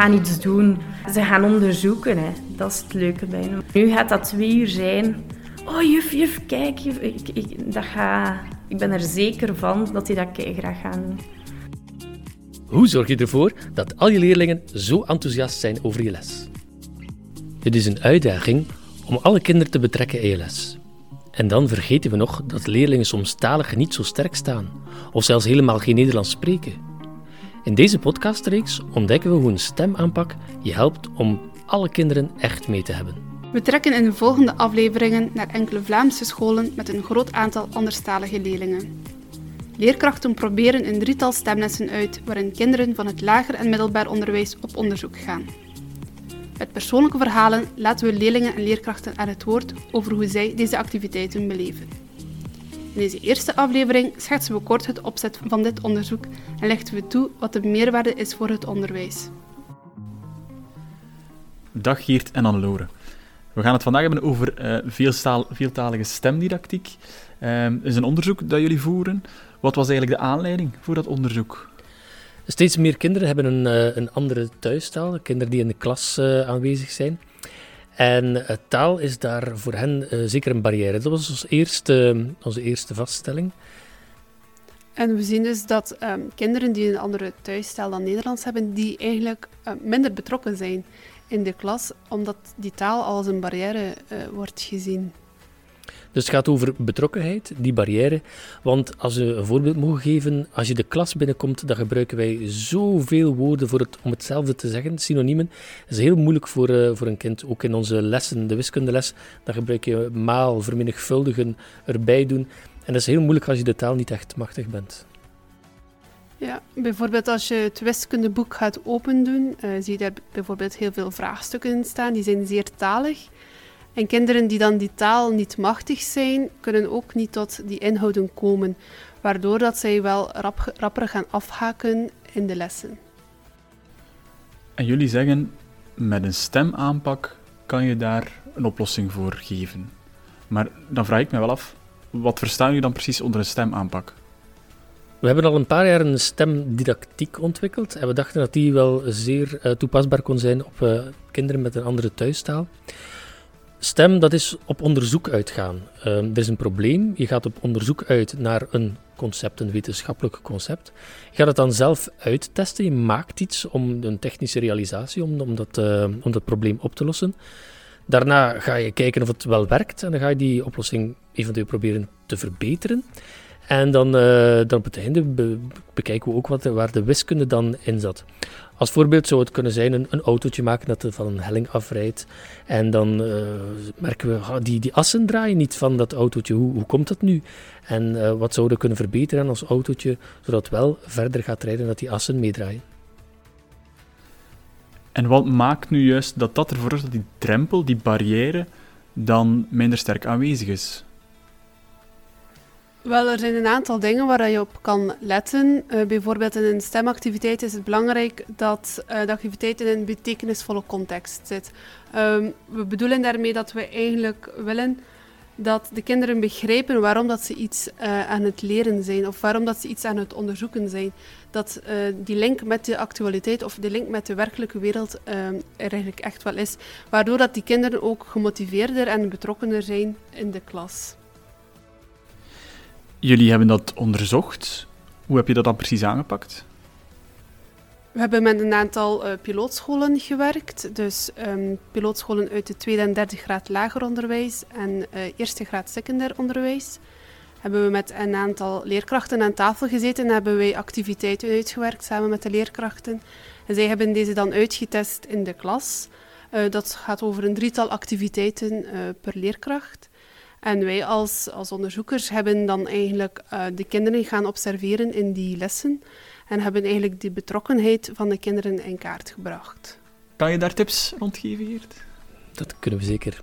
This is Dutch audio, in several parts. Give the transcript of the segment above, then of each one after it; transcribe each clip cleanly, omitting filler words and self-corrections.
gaan iets doen. Ze gaan onderzoeken, hè. Dat is het leuke bij hen. Nu gaat dat 2 uur zijn. Oh, juf, kijk. Juf. Ik ben er zeker van dat die dat graag gaan doen. Hoe zorg je ervoor dat al je leerlingen zo enthousiast zijn over je les? Dit is een uitdaging om alle kinderen te betrekken in je les. En dan vergeten we nog dat leerlingen soms talig niet zo sterk staan, of zelfs helemaal geen Nederlands spreken. In deze podcastreeks ontdekken we hoe een stemaanpak je helpt om alle kinderen echt mee te hebben. We trekken in de volgende afleveringen naar enkele Vlaamse scholen met een groot aantal anderstalige leerlingen. Leerkrachten proberen een 3-tal stemlessen uit waarin kinderen van het lager en middelbaar onderwijs op onderzoek gaan. Met persoonlijke verhalen laten we leerlingen en leerkrachten aan het woord over hoe zij deze activiteiten beleven. In deze eerste aflevering schetsen we kort het opzet van dit onderzoek en lichten we toe wat de meerwaarde is voor het onderwijs. Dag Geert en Annelore. We gaan het vandaag hebben over veeltalige stemdidactiek. Het is een onderzoek dat jullie voeren. Wat was eigenlijk de aanleiding voor dat onderzoek? Steeds meer kinderen hebben een andere thuistaal, kinderen die in de klas aanwezig zijn. En taal is daar voor hen zeker een barrière. Dat was onze eerste vaststelling. En we zien dus dat kinderen die een andere thuistaal dan Nederlands hebben, die eigenlijk minder betrokken zijn in de klas, omdat die taal als een barrière wordt gezien. Dus het gaat over betrokkenheid, die barrière. Want als we een voorbeeld mogen geven, als je de klas binnenkomt, dan gebruiken wij zoveel woorden om hetzelfde te zeggen, synoniemen. Dat is heel moeilijk voor een kind. Ook in onze lessen, de wiskundeles, dan gebruik je maal, vermenigvuldigen, erbij doen. En dat is heel moeilijk als je de taal niet echt machtig bent. Ja, bijvoorbeeld als je het wiskundeboek gaat opendoen, zie je daar bijvoorbeeld heel veel vraagstukken in staan. Die zijn zeer talig. En kinderen die dan die taal niet machtig zijn, kunnen ook niet tot die inhouden komen, waardoor dat zij wel rapper gaan afhaken in de lessen. En jullie zeggen, met een stemaanpak kan je daar een oplossing voor geven. Maar dan vraag ik me wel af, wat verstaan jullie dan precies onder een stemaanpak? We hebben al een paar jaar een stemdidactiek ontwikkeld en we dachten dat die wel zeer toepasbaar kon zijn op kinderen met een andere thuistaal. Stem, dat is op onderzoek uitgaan. Er is een probleem, je gaat op onderzoek uit naar een concept, een wetenschappelijk concept. Je gaat het dan zelf uittesten, je maakt iets om een technische realisatie, om dat probleem op te lossen. Daarna ga je kijken of het wel werkt en dan ga je die oplossing eventueel proberen te verbeteren. En dan op het einde bekijken we ook waar de wiskunde dan in zat. Als voorbeeld zou het kunnen zijn een autootje maken dat er van een helling afrijdt. En dan merken we, die assen draaien niet van dat autootje. Hoe komt dat nu? En wat zouden we kunnen verbeteren aan ons autootje, zodat het wel verder gaat rijden en dat die assen meedraaien? En wat maakt nu juist dat ervoor zorgt dat die drempel, die barrière, dan minder sterk aanwezig is? Wel, er zijn een aantal dingen waar je op kan letten. Bijvoorbeeld in een stemactiviteit is het belangrijk dat de activiteit in een betekenisvolle context zit. We bedoelen daarmee dat we eigenlijk willen dat de kinderen begrijpen waarom dat ze iets aan het leren zijn of waarom dat ze iets aan het onderzoeken zijn. Dat die link met de actualiteit of de link met de werkelijke wereld er eigenlijk echt wel is. Waardoor dat die kinderen ook gemotiveerder en betrokkener zijn in de klas. Jullie hebben dat onderzocht. Hoe heb je dat dan precies aangepakt? We hebben met een aantal pilootscholen gewerkt. Dus pilootscholen uit de 2e en 3e graad lager onderwijs en 1e graad secundair onderwijs. Hebben we met een aantal leerkrachten aan tafel gezeten en hebben wij activiteiten uitgewerkt samen met de leerkrachten. En zij hebben deze dan uitgetest in de klas. Dat gaat over een 3-tal activiteiten per leerkracht. En wij als onderzoekers hebben dan eigenlijk de kinderen gaan observeren in die lessen en hebben eigenlijk die betrokkenheid van de kinderen in kaart gebracht. Kan je daar tips rond geven, Geert? Dat kunnen we zeker.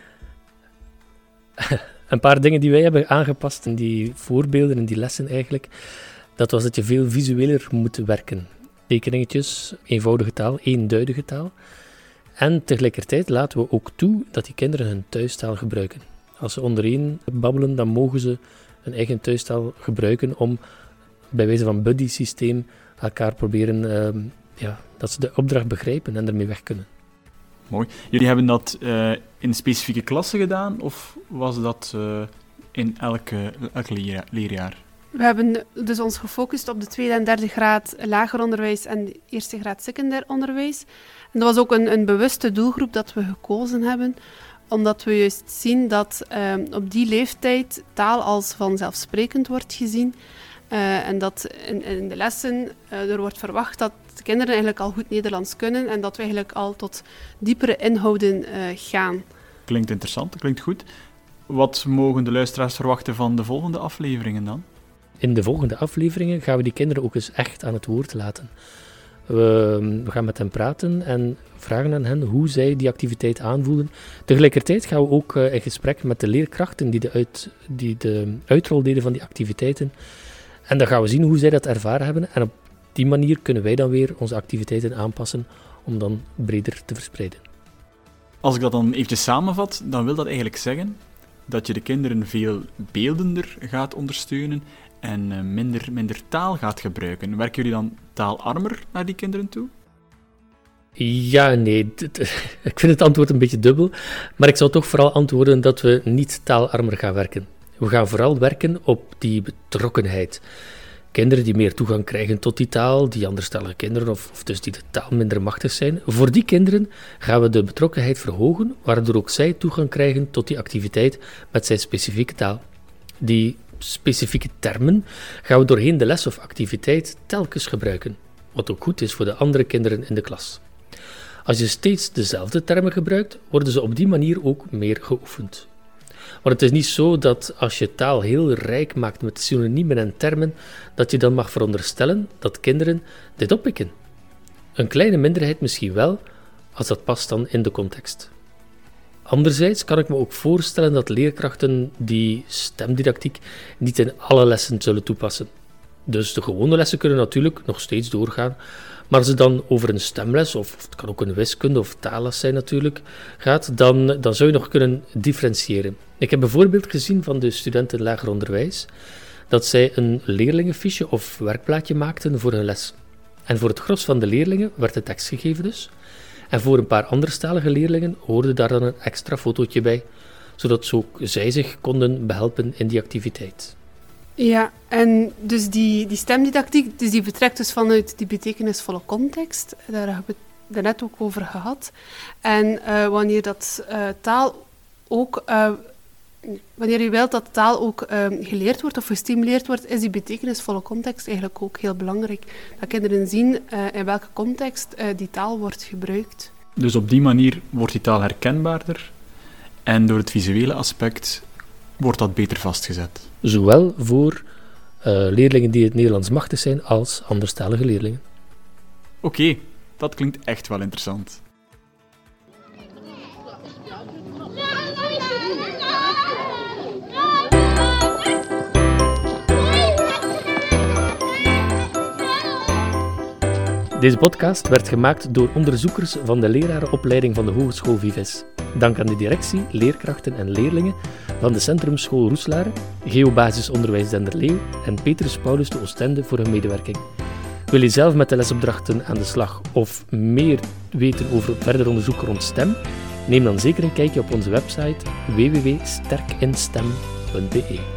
Een paar dingen die wij hebben aangepast in die voorbeelden, in die lessen eigenlijk, dat was dat je veel visueler moet werken. Tekeningetjes, eenvoudige taal, eenduidige taal. En tegelijkertijd laten we ook toe dat die kinderen hun thuistaal gebruiken. Als ze ondereen babbelen, dan mogen ze hun eigen thuistaal gebruiken om bij wijze van buddy-systeem elkaar proberen dat ze de opdracht begrijpen en ermee weg kunnen. Mooi. Jullie hebben dat in specifieke klassen gedaan, of was dat in elke leerjaar? We hebben dus ons gefocust op de tweede en derde graad lager onderwijs en de eerste graad secundair onderwijs. En dat was ook een bewuste doelgroep dat we gekozen hebben, omdat we juist zien dat op die leeftijd taal als vanzelfsprekend wordt gezien. En dat in de lessen er wordt verwacht dat de kinderen eigenlijk al goed Nederlands kunnen en dat we eigenlijk al tot diepere inhouden gaan. Klinkt interessant, klinkt goed. Wat mogen de luisteraars verwachten van de volgende afleveringen dan? In de volgende afleveringen gaan we die kinderen ook eens echt aan het woord laten. We gaan met hen praten en vragen aan hen hoe zij die activiteit aanvoelen. Tegelijkertijd gaan we ook in gesprek met de leerkrachten die de uitrol deden van die activiteiten. En dan gaan we zien hoe zij dat ervaren hebben. En op die manier kunnen wij dan weer onze activiteiten aanpassen om dan breder te verspreiden. Als ik dat dan eventjes samenvat, dan wil dat eigenlijk zeggen dat je de kinderen veel beeldender gaat ondersteunen en minder taal gaat gebruiken. Werken jullie dan taalarmer naar die kinderen toe? Ja en nee. Ik vind het antwoord een beetje dubbel. Maar ik zou toch vooral antwoorden dat we niet taalarmer gaan werken. We gaan vooral werken op die betrokkenheid. Kinderen die meer toegang krijgen tot die taal, die anderstalige kinderen of dus die de taal minder machtig zijn. Voor die kinderen gaan we de betrokkenheid verhogen, waardoor ook zij toegang krijgen tot die activiteit met zijn specifieke taal. Die specifieke termen gaan we doorheen de les of activiteit telkens gebruiken, wat ook goed is voor de andere kinderen in de klas. Als je steeds dezelfde termen gebruikt, worden ze op die manier ook meer geoefend. Want het is niet zo dat als je taal heel rijk maakt met synoniemen en termen, dat je dan mag veronderstellen dat kinderen dit oppikken. Een kleine minderheid misschien wel, als dat past dan in de context. Anderzijds kan ik me ook voorstellen dat leerkrachten die stemdidactiek niet in alle lessen zullen toepassen. Dus de gewone lessen kunnen natuurlijk nog steeds doorgaan, maar als het dan over een stemles, of het kan ook een wiskunde of taalles zijn natuurlijk, gaat, dan zou je nog kunnen differentiëren. Ik heb bijvoorbeeld gezien van de studenten lager onderwijs dat zij een leerlingenfiche of werkplaatje maakten voor hun les. En voor het gros van de leerlingen werd de tekst gegeven dus. En voor een paar anderstalige leerlingen hoorde daar dan een extra fotootje bij, zodat ook zij zich konden behelpen in die activiteit. Ja, en dus die stemdidactiek, dus die vertrekt dus vanuit die betekenisvolle context. Daar hebben we het daarnet ook over gehad. En wanneer dat taal ook... wanneer je wilt dat taal ook geleerd wordt of gestimuleerd wordt, is die betekenisvolle context eigenlijk ook heel belangrijk. Dat kinderen zien in welke context die taal wordt gebruikt. Dus op die manier wordt die taal herkenbaarder en door het visuele aspect wordt dat beter vastgezet. Zowel voor leerlingen die het Nederlands machtig zijn als anderstalige leerlingen. Oké, dat klinkt echt wel interessant. Deze podcast werd gemaakt door onderzoekers van de lerarenopleiding van de Hogeschool Vives. Dank aan de directie, leerkrachten en leerlingen van de Centrumschool Roeselare, Geo-basisonderwijs Denderleeuw en Petrus Paulus te Oostende voor hun medewerking. Wil je zelf met de lesopdrachten aan de slag of meer weten over verder onderzoek rond STEM? Neem dan zeker een kijkje op onze website www.sterkinstem.be.